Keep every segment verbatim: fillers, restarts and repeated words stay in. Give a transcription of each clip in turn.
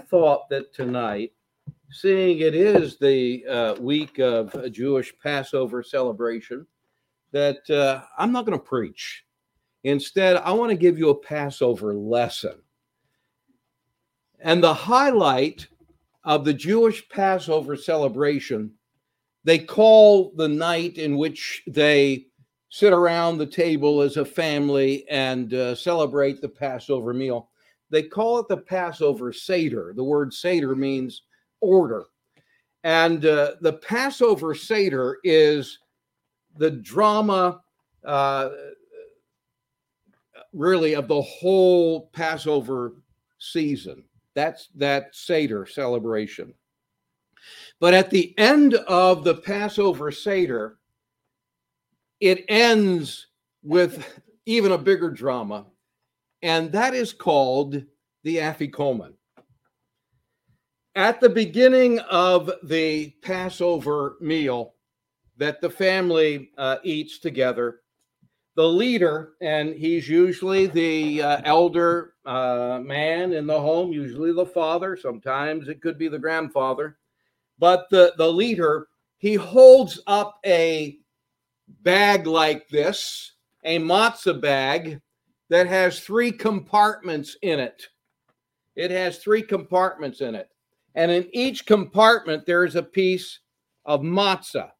thought that tonight, seeing it is the uh, week of a Jewish Passover celebration, that uh, I'm not going to preach. Instead, I want to give you a Passover lesson. And the highlight of the Jewish Passover celebration, they call the night in which they sit around the table as a family and uh, celebrate the Passover meal. They call it the Passover Seder. The word Seder means order. And uh, the Passover Seder is the drama, uh, really, of the whole Passover season. That's that Seder celebration. But at the end of the Passover Seder, it ends with even a bigger drama, and that is called the Afikomen. At the beginning of the Passover meal that the family uh, eats together, the leader, and he's usually the uh, elder uh, man in the home, usually the father, sometimes it could be the grandfather, but the, the leader, he holds up a bag like this, a matzah bag that has three compartments in it. It has three compartments in it. And in each compartment, there is a piece of matzah.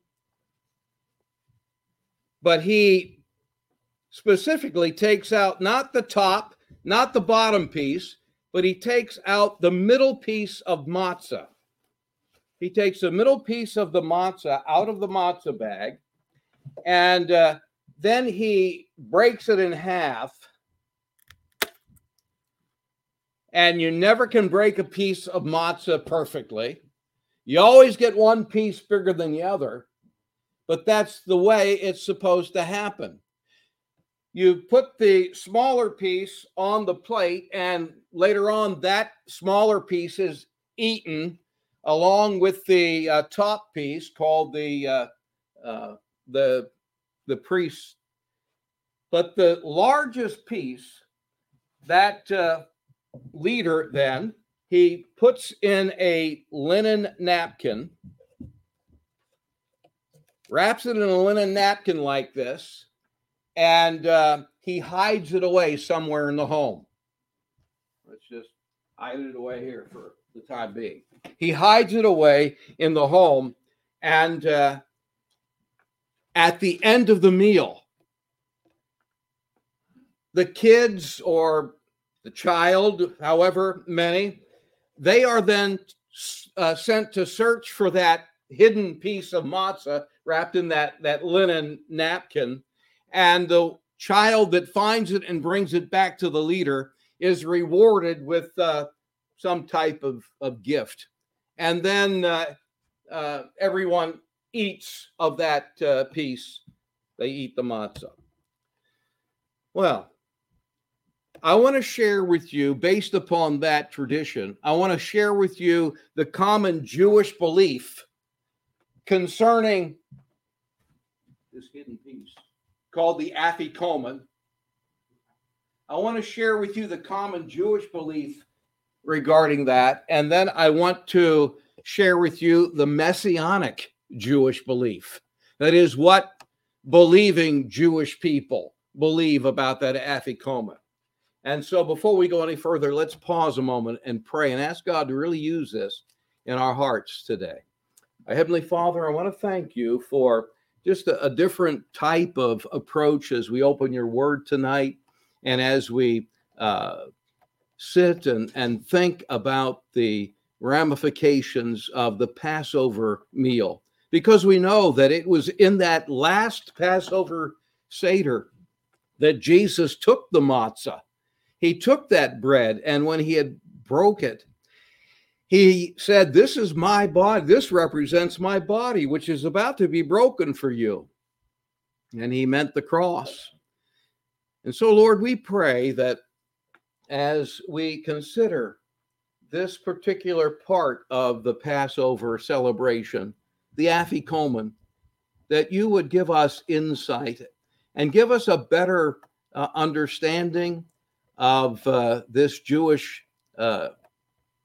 But he specifically takes out not the top, not the bottom piece, but he takes out the middle piece of matzah. He takes the middle piece of the matzah out of the matzah bag, and uh, then he breaks it in half. And you never can break a piece of matzah perfectly. You always get one piece bigger than the other, but that's the way it's supposed to happen. You put the smaller piece on the plate, and later on, that smaller piece is eaten along with the uh, top piece called the uh, uh, the the priest. But the largest piece, that uh, leader then, he puts in a linen napkin, wraps it in a linen napkin like this, and uh, he hides it away somewhere in the home. Let's just hide it away here for the time being. He hides it away in the home, and uh, at the end of the meal, the kids or the child, however many, they are then uh, sent to search for that hidden piece of matzah wrapped in that, that linen napkin. And the child that finds it and brings it back to the leader is rewarded with uh, some type of, of gift. And then uh, uh, everyone eats of that uh, piece. They eat the matzah. Well, I want to share with you, based upon that tradition, I want to share with you the common Jewish belief concerning this hidden piece called the Afikomen. I want to share with you the common Jewish belief regarding that, and then I want to share with you the Messianic Jewish belief. That is, what believing Jewish people believe about that Afikomen. And so before we go any further, let's pause a moment and pray and ask God to really use this in our hearts today. Our Heavenly Father, I want to thank you for just a, a different type of approach as we open your word tonight and as we uh, sit and, and think about the ramifications of the Passover meal. Because we know that it was in that last Passover Seder that Jesus took the matzah. He took that bread, and when he had broke it, he said, "This is my body. This represents my body, which is about to be broken for you." And he meant the cross. And so, Lord, we pray that as we consider this particular part of the Passover celebration, the Afikomen, that you would give us insight and give us a better uh, understanding of uh, this Jewish uh,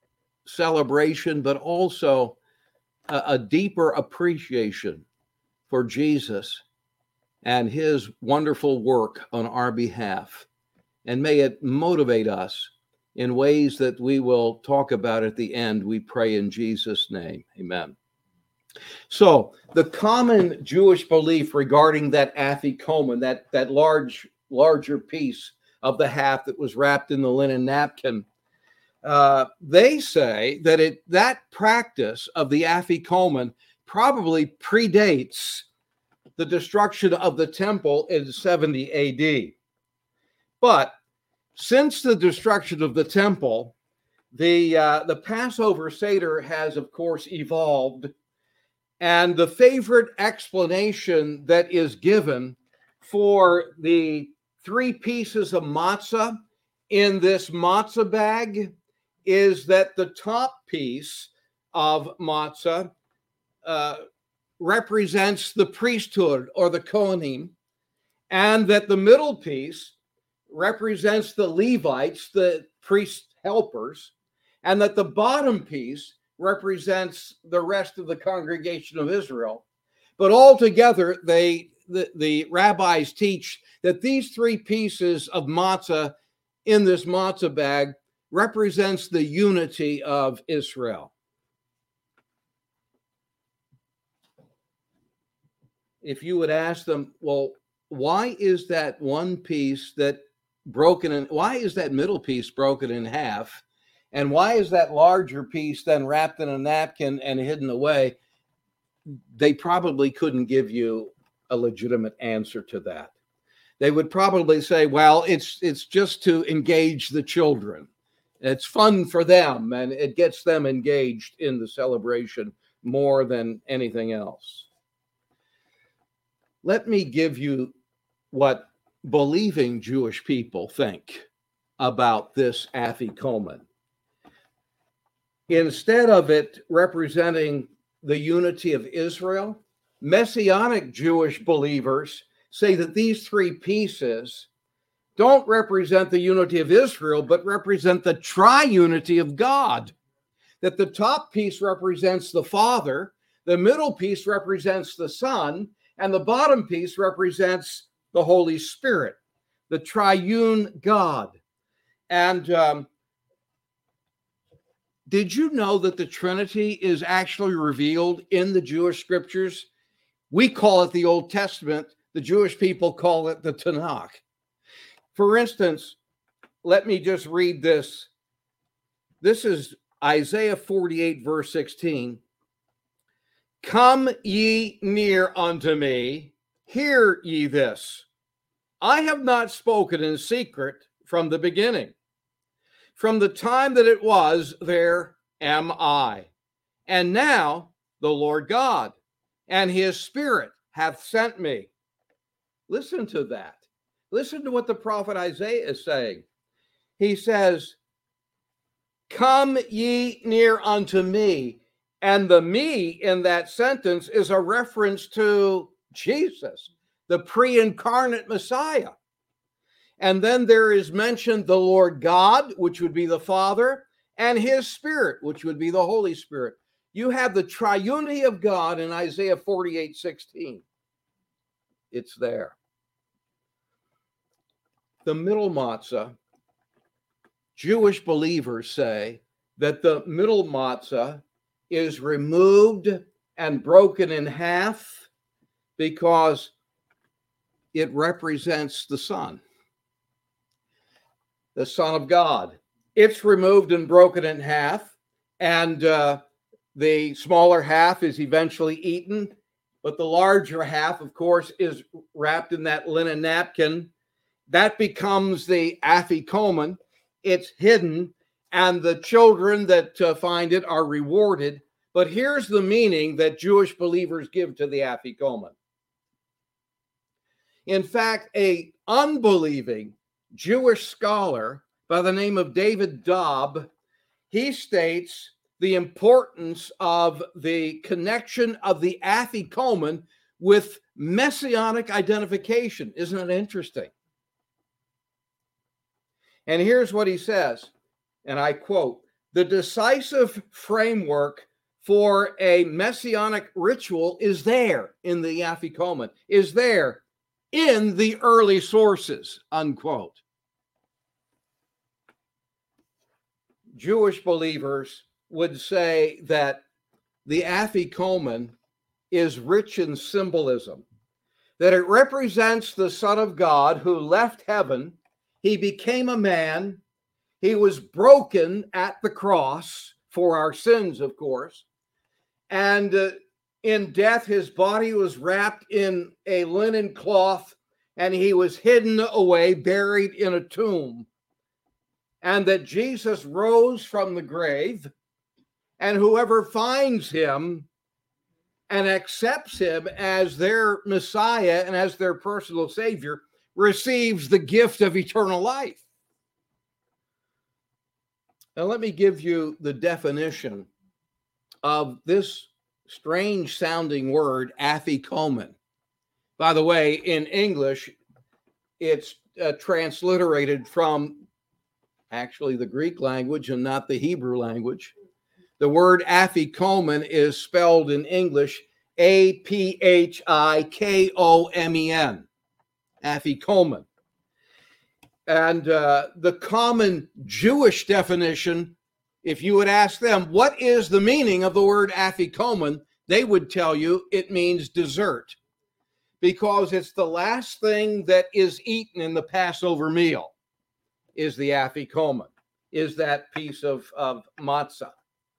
celebration, but also a, a deeper appreciation for Jesus and his wonderful work on our behalf. And may it motivate us in ways that we will talk about at the end. We pray in Jesus' name. Amen. So the common Jewish belief regarding that afikomen, that, that large, larger piece of the half that was wrapped in the linen napkin, uh, they say that it that practice of the afikomen probably predates the destruction of the temple in seventy A D. But since the destruction of the temple, the uh, the Passover Seder has, of course, evolved. And the favorite explanation that is given for the three pieces of matzah in this matzah bag is that the top piece of matzah uh, represents the priesthood or the Kohanim, and that the middle piece represents the Levites, the priest helpers, and that the bottom piece represents the rest of the congregation of Israel. But altogether, they the, the rabbis teach that these three pieces of matzah in this matzah bag represents the unity of Israel. If you would ask them, well, why is that one piece that broken in, why is that middle piece broken in half? And why is that larger piece then wrapped in a napkin and hidden away? They probably couldn't give you a legitimate answer to that. They would probably say, well, it's it's just to engage the children. It's fun for them, and it gets them engaged in the celebration more than anything else. Let me give you what believing Jewish people think about this afikomen. Instead of it representing the unity of Israel, Messianic Jewish believers say that these three pieces don't represent the unity of Israel, but represent the triunity of God. That the top piece represents the Father, the middle piece represents the Son, and the bottom piece represents the Holy Spirit, the triune God. And um, did you know that the Trinity is actually revealed in the Jewish scriptures? We call it the Old Testament. The Jewish people call it the Tanakh. For instance, let me just read this. This is Isaiah forty-eight, verse sixteen. Come ye near unto me, hear ye this. I have not spoken in secret from the beginning. From the time that it was, there am I. And now the Lord God and his Spirit hath sent me. Listen to that. Listen to what the prophet Isaiah is saying. He says, come ye near unto me. And the me in that sentence is a reference to Jesus, the pre-incarnate Messiah. And then there is mentioned the Lord God, which would be the Father, and his Spirit, which would be the Holy Spirit. You have the triunity of God in Isaiah forty-eight, sixteen. It's there. The middle matzah, Jewish believers say that the middle matzah is removed and broken in half because it represents the Son, the Son of God. It's removed and broken in half, and uh, the smaller half is eventually eaten, but the larger half, of course, is wrapped in that linen napkin. That becomes the afikomen. It's hidden, and the children that uh, find it are rewarded. But here's the meaning that Jewish believers give to the afikomen. In fact, a unbelieving Jewish scholar by the name of David Dobb, he states the importance of the connection of the afikomen with messianic identification. Isn't it interesting? And here's what he says, and I quote, The decisive framework for a messianic ritual is there in the Afikomen, is there in the early sources, unquote. Jewish believers would say that the Afikomen is rich in symbolism, that it represents the Son of God who left heaven. He became a man. He was broken at the cross for our sins, of course. And uh, in death, his body was wrapped in a linen cloth, and he was hidden away, buried in a tomb. And that Jesus rose from the grave, and whoever finds him and accepts him as their Messiah and as their personal Savior receives the gift of eternal life. Now, let me give you the definition of this strange sounding word, Afikomen. By the way, in English, it's uh, transliterated from actually the Greek language and not the Hebrew language. The word Afikomen is spelled in English A P H I K O M E N, Afikomen. And uh, the common Jewish definition, if you would ask them, what is the meaning of the word Afikomen, they would tell you it means dessert, because it's the last thing that is eaten in the Passover meal is the Afikomen, is that piece of, of matzah.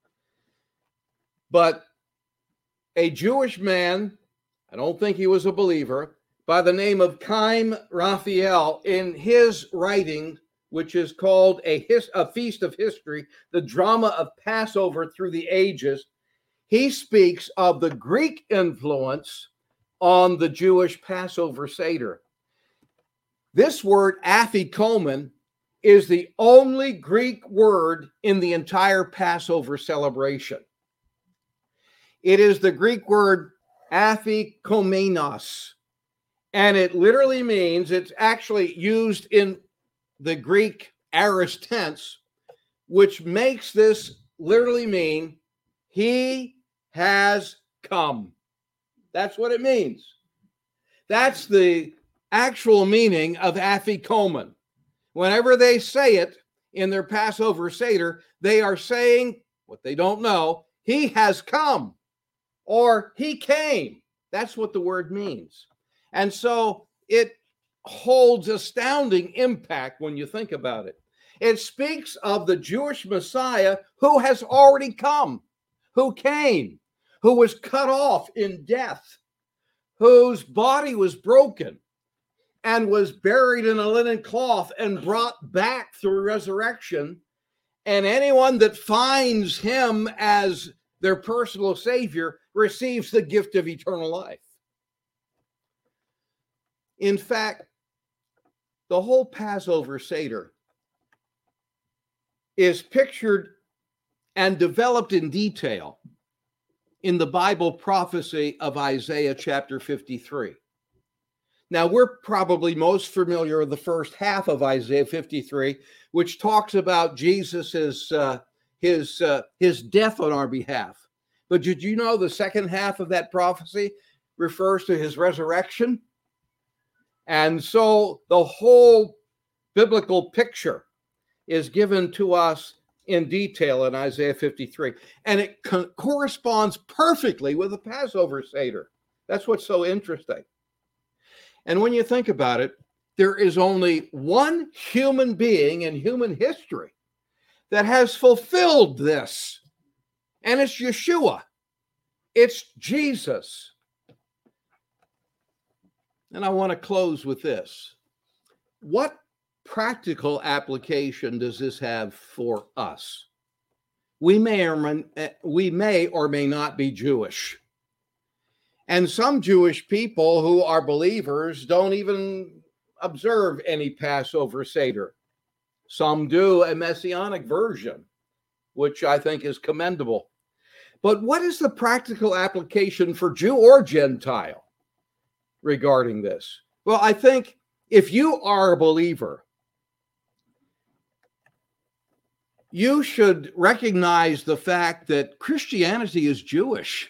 But a Jewish man, I don't think he was a believer, by the name of Chaim Raphael, in his writing, which is called a, his, a Feast of History, the drama of Passover through the ages, he speaks of the Greek influence on the Jewish Passover Seder. This word Afikomen is the only Greek word in the entire Passover celebration. It is the Greek word Afikomenos, and it literally means, it's actually used in the Greek aorist tense, which makes this literally mean he has come. That's what it means. That's the actual meaning of Afikomen. Whenever they say it in their Passover Seder, they are saying what they don't know, he has come, or he came. That's what the word means. And so it holds astounding impact when you think about it. It speaks of the Jewish Messiah who has already come, who came, who was cut off in death, whose body was broken and was buried in a linen cloth and brought back through resurrection. And anyone that finds him as their personal Savior receives the gift of eternal life. In fact, the whole Passover Seder is pictured and developed in detail in the Bible prophecy of Isaiah chapter fifty-three. Now, we're probably most familiar with the first half of Isaiah fifty-three, which talks about Jesus's uh, his uh, his death on our behalf. But did you know the second half of that prophecy refers to his resurrection? And so the whole biblical picture is given to us in detail in Isaiah fifty-three. And it co- corresponds perfectly with the Passover Seder. That's what's so interesting. And when you think about it, there is only one human being in human history that has fulfilled this. And it's Yeshua. It's Jesus. And I want to close with this. What practical application does this have for us? We may or may, we may or may not be Jewish. And some Jewish people who are believers don't even observe any Passover Seder. Some do a messianic version, which I think is commendable. But what is the practical application for Jew or Gentile regarding this? Well, I think if you are a believer, you should recognize the fact that Christianity is Jewish.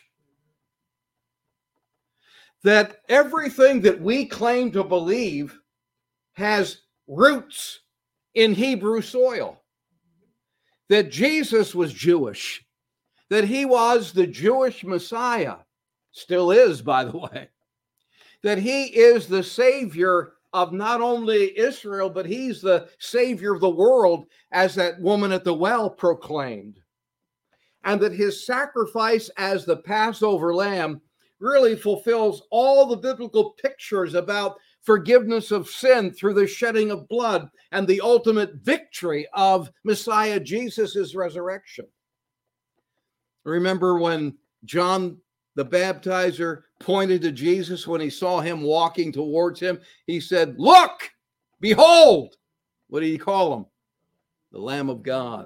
That everything that we claim to believe has roots in Hebrew soil. That Jesus was Jewish. That he was the Jewish Messiah. Still is, by the way. That he is the Savior of not only Israel, but he's the Savior of the world, as that woman at the well proclaimed. And that his sacrifice as the Passover lamb really fulfills all the biblical pictures about forgiveness of sin through the shedding of blood and the ultimate victory of Messiah Jesus' resurrection. Remember when John the Baptizer pointed to Jesus when he saw him walking towards him? He said, "Look, behold." What did he call him? The Lamb of God.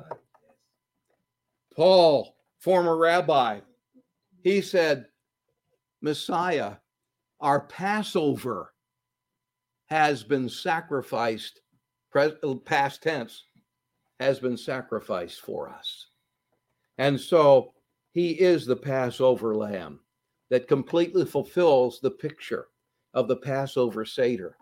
Paul, former rabbi, he said, Messiah, our Passover, has been sacrificed, past tense, has been sacrificed for us. And so he is the Passover lamb that completely fulfills the picture of the Passover Seder.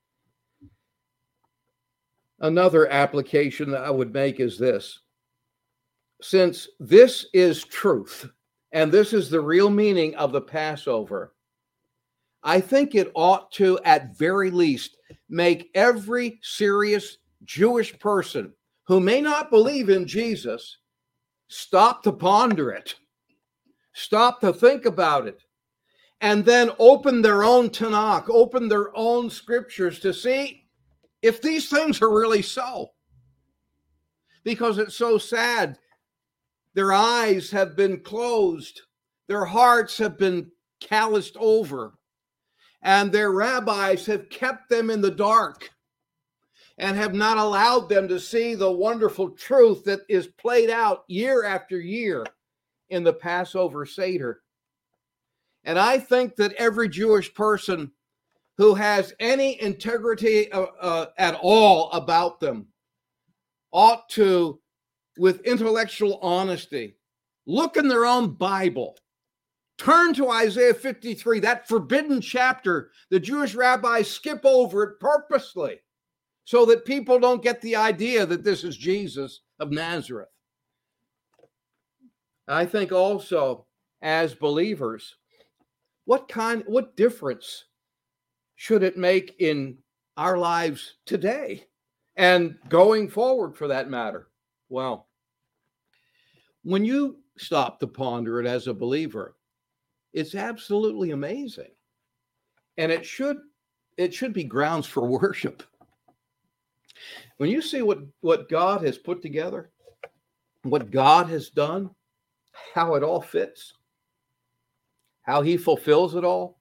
Another application that I would make is this. Since this is truth, and this is the real meaning of the Passover, I think it ought to, at very least, make every serious Jewish person who may not believe in Jesus stop to ponder it, stop to think about it, and then open their own Tanakh, open their own scriptures to see if these things are really so. Because it's so sad. Their eyes have been closed. Their hearts have been calloused over. And their rabbis have kept them in the dark and have not allowed them to see the wonderful truth that is played out year after year in the Passover Seder. And I think that every Jewish person who has any integrity uh, uh, at all about them ought to, with intellectual honesty, look in their own Bible. Turn to Isaiah fifty-three, that forbidden chapter. The Jewish rabbis skip over it purposely so that people don't get the idea that this is Jesus of Nazareth. I think also, as believers, what kind, what difference should it make in our lives today and going forward, for that matter? Well, when you stop to ponder it as a believer, it's absolutely amazing. And it should it should be grounds for worship. When you see what, what God has put together, what God has done, how it all fits, how he fulfills it all,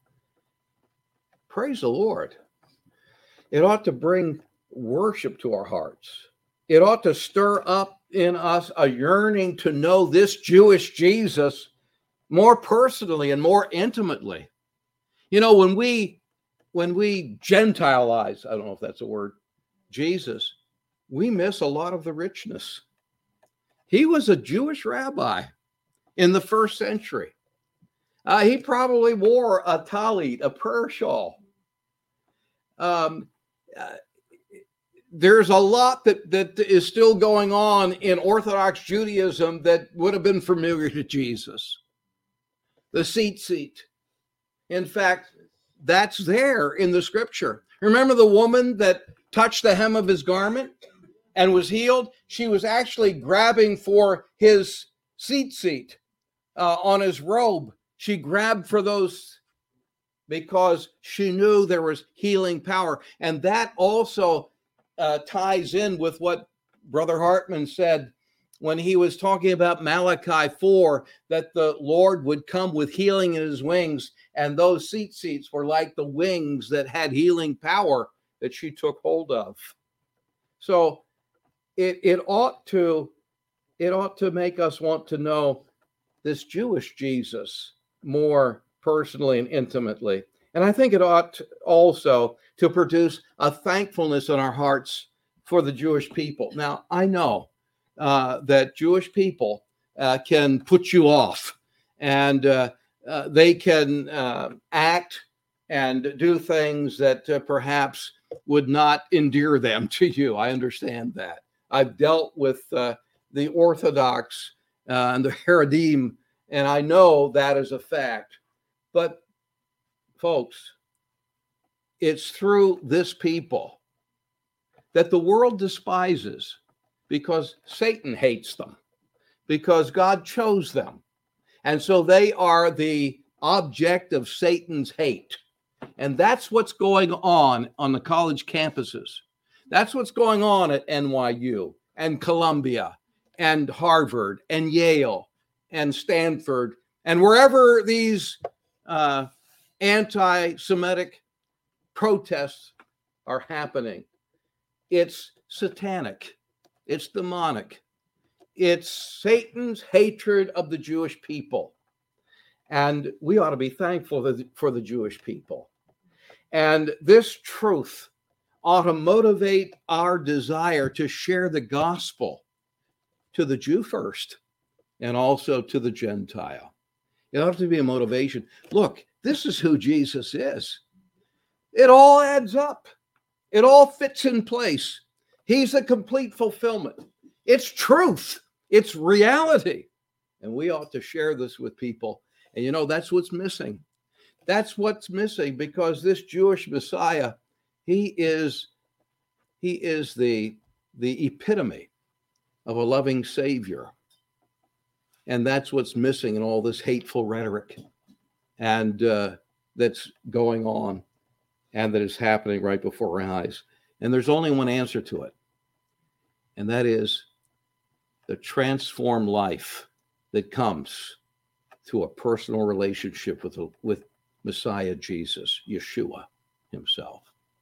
praise the Lord. It ought to bring worship to our hearts. It ought to stir up in us a yearning to know this Jewish Jesus more personally and more intimately. You know, when we when we Gentilize, I don't know if that's a word, Jesus, we miss a lot of the richness. He was a Jewish rabbi in the first century. Uh, he probably wore a talit, a prayer shawl. Um, uh, there's a lot that, that is still going on in Orthodox Judaism that would have been familiar to Jesus. The tzitzit. In fact, that's there in the scripture. Remember the woman that touched the hem of his garment and was healed? She was actually grabbing for his tzitzit uh, on his robe. She grabbed for those because she knew there was healing power. And that also uh, ties in with what Brother Hartman said when he was talking about Malachi four, that the Lord would come with healing in his wings, and those tzitzits were like the wings that had healing power that she took hold of. So it, it ought to it ought to make us want to know this Jewish Jesus more personally and intimately. And I think it ought to also to produce a thankfulness in our hearts for the Jewish people. Now, I know uh, that Jewish people uh, can put you off, and uh, uh, they can uh, act and do things that uh, perhaps would not endear them to you. I understand that. I've dealt with uh, the Orthodox uh, and the Haredim, and I know that is a fact. But folks, it's through this people that the world despises, because Satan hates them, because God chose them. And so they are the object of Satan's hate. And that's what's going on on the college campuses. That's what's going on at N Y U and Columbia and Harvard and Yale and Stanford and wherever these uh, anti-Semitic protests are happening. It's satanic. It's demonic. It's Satan's hatred of the Jewish people. And we ought to be thankful for the Jewish people. And this truth ought to motivate our desire to share the gospel to the Jew first and also to the Gentile. It ought to be a motivation. Look, this is who Jesus is. It all adds up. It all fits in place. He's a complete fulfillment. It's truth. It's reality. And we ought to share this with people. And you know, that's what's missing. That's what's missing, because this Jewish Messiah, he is, he is the, the epitome of a loving Savior. And that's what's missing in all this hateful rhetoric and uh, that's going on and that is happening right before our eyes. And there's only one answer to it, and that is the transformed life that comes through a personal relationship with, with Messiah Jesus, Yeshua himself.